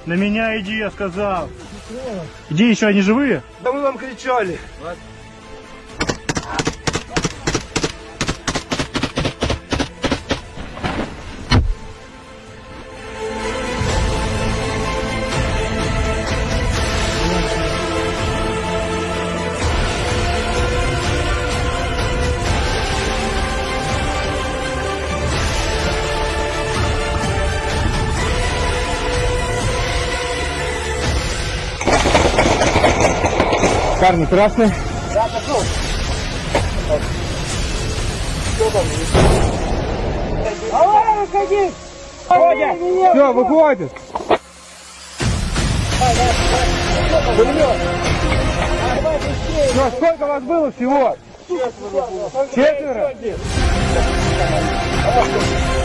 На меня иди, я сказал. Иди, еще они живые? Да мы вам кричали. Карни красный. Да, пошел. Что там? Давай, выходи! Водя! Все, выходит. Все, сколько вас было всего? Четверо. Четверо?